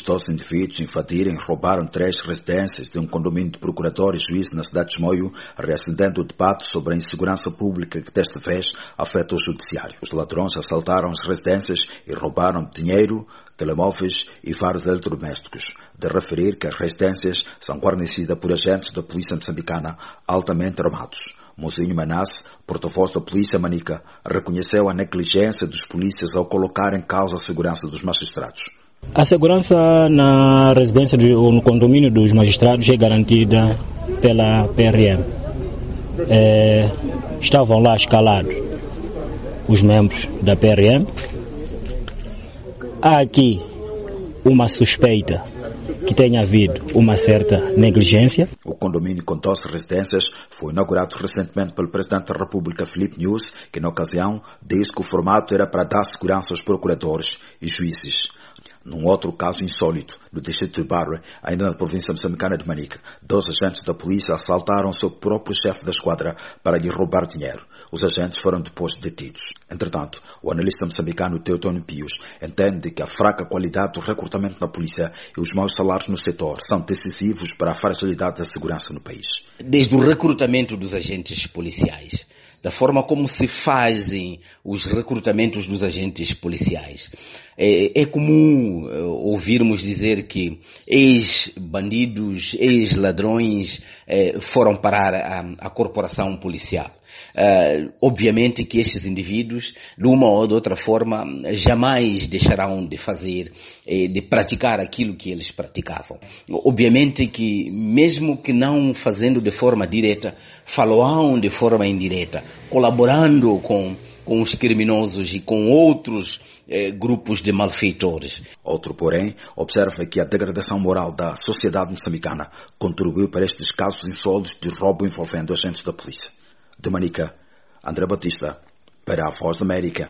Os 12 indivíduos invadirem e roubaram 3 residências de um condomínio de procurador e juiz na cidade de Chimoio, reacendendo o debate sobre a insegurança pública que desta vez afeta o judiciário. Os ladrões assaltaram as residências e roubaram dinheiro, telemóveis e vários eletrodomésticos. De referir que as residências são guarnecidas por agentes da polícia moçambicana altamente armados. Mozinho Manasse, porta-voz da polícia manica, reconheceu a negligência dos polícias ao colocar em causa a segurança dos magistrados. A segurança na residência ou no condomínio dos magistrados é garantida pela PRM. Estavam lá escalados os membros da PRM. Há aqui uma suspeita que tenha havido uma certa negligência. O condomínio com 12 residências foi inaugurado recentemente pelo Presidente da República, Filipe Nyusi, que na ocasião disse que o formato era para dar segurança aos procuradores e juízes. Num outro caso insólito, no distrito de Barra, ainda na província moçambicana de Manica, 2 agentes da polícia assaltaram o seu próprio chefe da esquadra para lhe roubar dinheiro. Os agentes foram depois detidos. Entretanto, o analista moçambicano Teotônio Pius entende que a fraca qualidade do recrutamento na polícia e os maus salários no setor são decisivos para a fragilidade da segurança no país. Desde o recrutamento dos agentes policiais, da forma como se fazem os recrutamentos dos agentes policiais. É comum ouvirmos dizer que ex-bandidos, ex-ladrões foram parar a corporação policial. Obviamente que estes indivíduos, de uma ou de outra forma, jamais deixarão de fazer, de praticar aquilo que eles praticavam. Obviamente que, mesmo que não fazendo de forma direta, falarão de forma indireta, colaborando com os criminosos e com outros grupos de malfeitores. Outro, porém, observa que a degradação moral da sociedade moçambicana contribuiu para estes casos insólitos de roubo envolvendo agentes da polícia. De Manica, André Batista, para a Voz da América.